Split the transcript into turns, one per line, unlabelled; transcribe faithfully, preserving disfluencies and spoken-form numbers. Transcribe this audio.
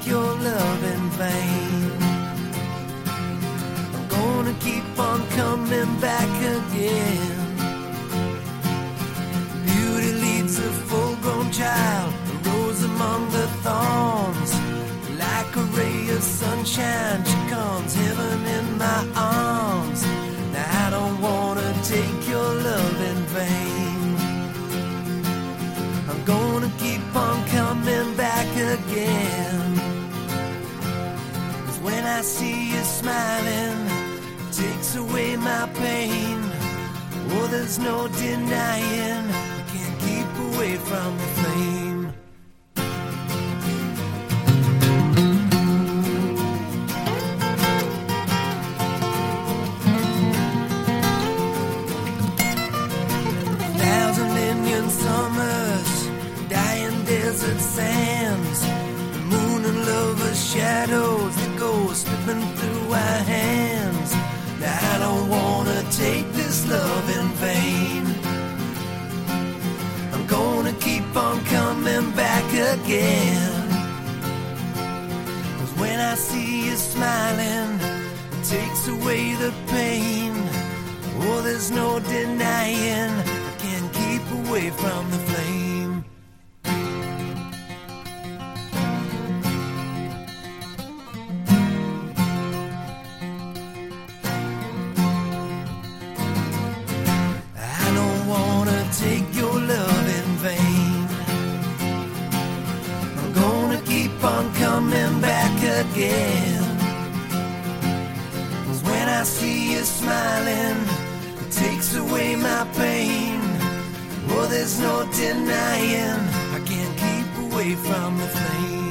your love in vain. I'm gonna keep on coming back again. Beauty leads a full-grown child, a rose among the thorns. Like a ray of sunshine, she comes, heaven in my arms. Now I don't wanna take your love in vain. I'm gonna keep on coming back again. 'Cause when I see you smiling, it takes away my pain. Oh, there's no denying, I can't keep away from the flame. Thousand Indian summers, dying desert sands, the moon and lovers' shadows that go slipping through our hands. Now I don't wanna take this love in vain. I'm gonna keep on coming back again. 'Cause when I see you smiling, it takes away the pain. Oh, there's no denying, I can't keep away from the flame. Take your love in vain. I'm gonna keep on coming back again. 'Cause when I see you smiling, it takes away my pain. Oh, there's no denying, I can't keep away from the flame.